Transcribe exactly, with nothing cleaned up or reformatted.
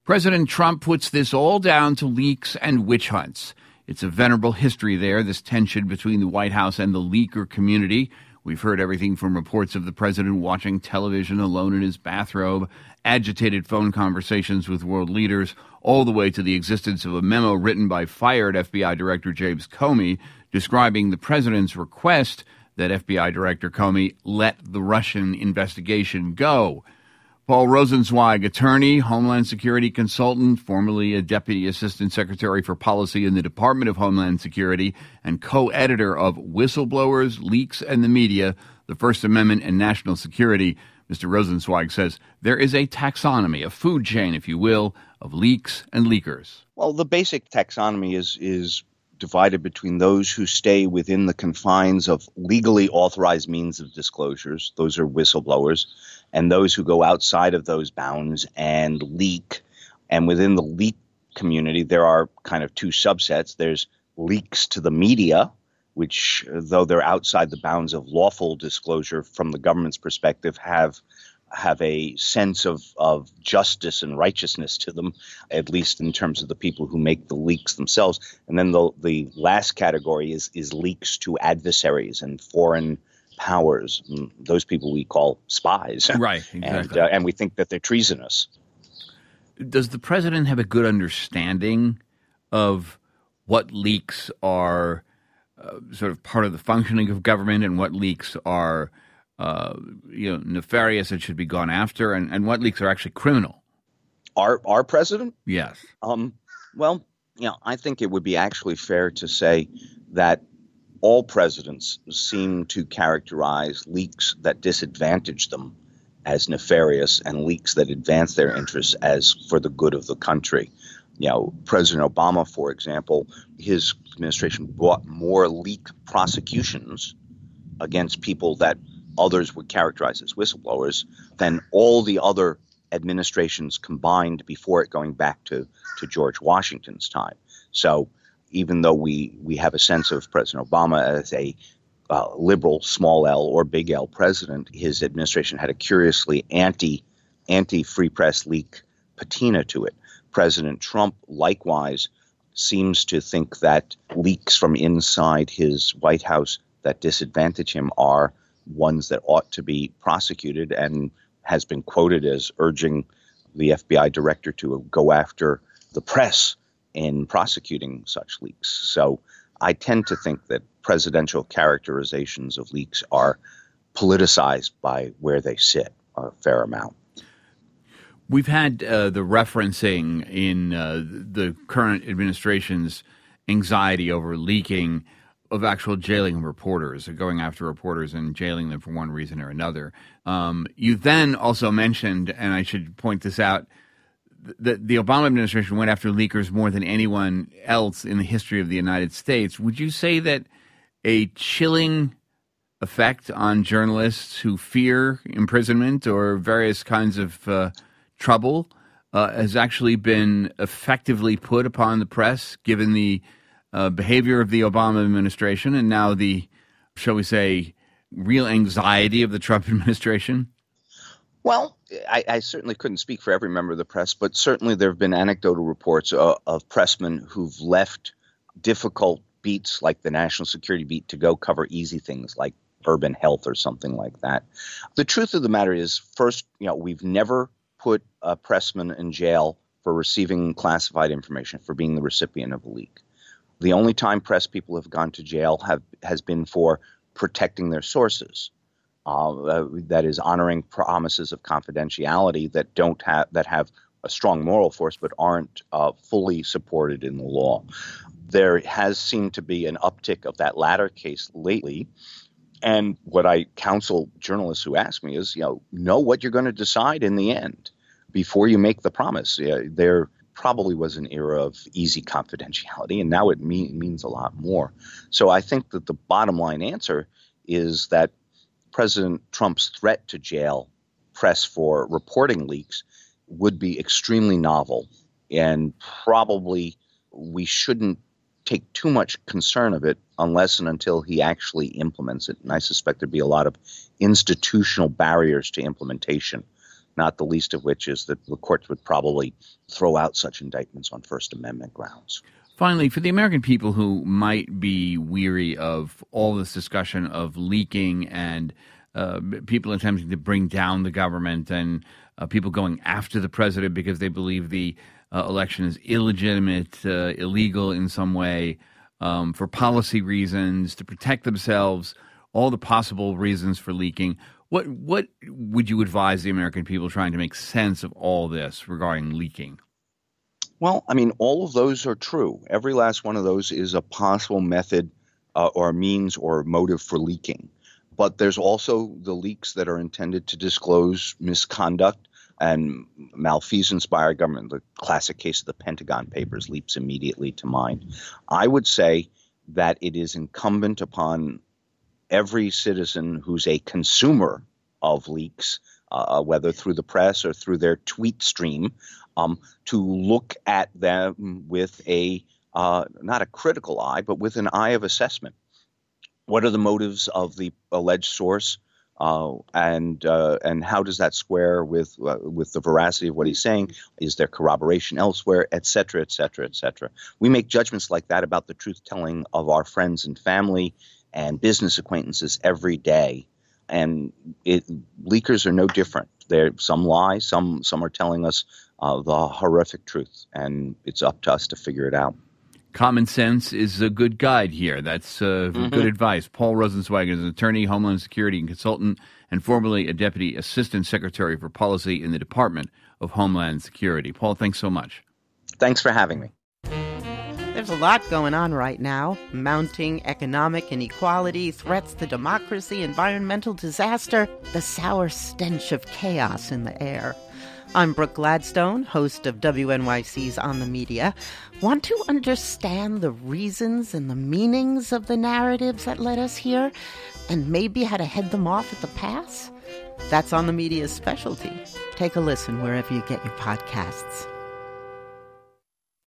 President Trump puts this all down to leaks and witch hunts. It's a venerable history there, this tension between the White House and the leaker community. We've heard everything from reports of the president watching television alone in his bathrobe, agitated phone conversations with world leaders, all the way to the existence of a memo written by fired F B I Director James Comey describing the president's request that F B I Director Comey let the Russian investigation go. Paul Rosenzweig, attorney, Homeland Security consultant, formerly a Deputy Assistant Secretary for Policy in the Department of Homeland Security, and co-editor of Whistleblowers, Leaks, and the Media, the First Amendment and National Security. Mister Rosenzweig says there is a taxonomy, a food chain, if you will, of leaks and leakers. Well, the basic taxonomy is is divided between those who stay within the confines of legally authorized means of disclosures. Those are whistleblowers. And those who go outside of those bounds and leak. And within the leak community, there are kind of two subsets. There's leaks to the media, which, though they're outside the bounds of lawful disclosure from the government's perspective, have have a sense of, of justice and righteousness to them, at least in terms of the people who make the leaks themselves. And then the the last category is is leaks to adversaries and foreign powers. Those people we call spies. Right, exactly. And, uh, and we think that they're treasonous. Does the president have a good understanding of what leaks are uh, sort of part of the functioning of government and what leaks are uh, you know, nefarious and should be gone after, and, and what leaks are actually criminal? Our our president? Yes. Um, well, you know, I think it would be actually fair to say that all presidents seem to characterize leaks that disadvantage them as nefarious and leaks that advance their interests as for the good of the country. You know, President Obama, for example, his administration brought more leak prosecutions against people that others would characterize as whistleblowers than all the other administrations combined before it, going back to, to George Washington's time. So even though we, we have a sense of President Obama as a uh, liberal, small L or big L president, his administration had a curiously anti, anti-free press leak patina to it. President Trump, likewise, seems to think that leaks from inside his White House that disadvantage him are ones that ought to be prosecuted, and has been quoted as urging the F B I director to go after the press in prosecuting such leaks. So I tend to think that presidential characterizations of leaks are politicized by where they sit a fair amount. We've had uh, the referencing in uh, the current administration's anxiety over leaking of actual jailing of reporters, going after reporters and jailing them for one reason or another. Um, you then also mentioned, and I should point this out, that the Obama administration went after leakers more than anyone else in the history of the United States. Would you say that a chilling effect on journalists who fear imprisonment or various kinds of uh, trouble uh, has actually been effectively put upon the press, given the uh, behavior of the Obama administration and now the, shall we say, real anxiety of the Trump administration? Well, I, I certainly couldn't speak for every member of the press, but certainly there have been anecdotal reports uh, of pressmen who've left difficult beats like the national security beat to go cover easy things like urban health or something like that. The truth of the matter is, first, you know, we've never put a pressman in jail for receiving classified information, for being the recipient of a leak. The only time press people have gone to jail have has been for protecting their sources. Uh, that is, honoring promises of confidentiality that don't have that have a strong moral force but aren't uh, fully supported in the law. There has seemed to be an uptick of that latter case lately. And what I counsel journalists who ask me is, you know, know what you're going to decide in the end before you make the promise. Yeah, there probably was an era of easy confidentiality, and now it mean, means a lot more. So I think that the bottom line answer is that President Trump's threat to jail press for reporting leaks would be extremely novel, and probably we shouldn't take too much concern of it unless and until he actually implements it. And I suspect there'd be a lot of institutional barriers to implementation not the least of which is that the courts would probably throw out such indictments on First Amendment grounds. Finally, for the American people who might be weary of all this discussion of leaking and uh, people attempting to bring down the government and uh, people going after the president because they believe the uh, election is illegitimate, uh, illegal in some way, um, for policy reasons, to protect themselves, all the possible reasons for leaking, what what would you advise the American people trying to make sense of all this regarding leaking? Well, I mean, all of those are true. Every last one of those is a possible method uh, or means or motive for leaking. But there's also the leaks that are intended to disclose misconduct and malfeasance by our government. The classic case of the Pentagon Papers leaps immediately to mind. I would say that it is incumbent upon every citizen who's a consumer of leaks, uh, whether through the press or through their tweet stream, Um, to look at them with a, uh, not a critical eye, but with an eye of assessment. What are the motives of the alleged source, uh, and uh, and how does that square with uh, with the veracity of what he's saying? Is there corroboration elsewhere, et cetera, et cetera, et cetera? We make judgments like that about the truth-telling of our friends and family and business acquaintances every day. And it, leakers are no different. There, some lie, some some are telling us uh, the horrific truth, and it's up to us to figure it out. Common sense is a good guide here. That's uh, mm-hmm. good advice. Paul Rosenzweig is an attorney, Homeland Security and consultant, and formerly a Deputy Assistant Secretary for Policy in the Department of Homeland Security. Paul, thanks so much. Thanks for having me. There's a lot going on right now. Mounting economic inequality, threats to democracy, environmental disaster, the sour stench of chaos in the air. I'm Brooke Gladstone, host of W N Y C's On the Media. Want to understand the reasons and the meanings of the narratives that led us here, and maybe how to head them off at the pass? That's On the Media's specialty. Take a listen wherever you get your podcasts.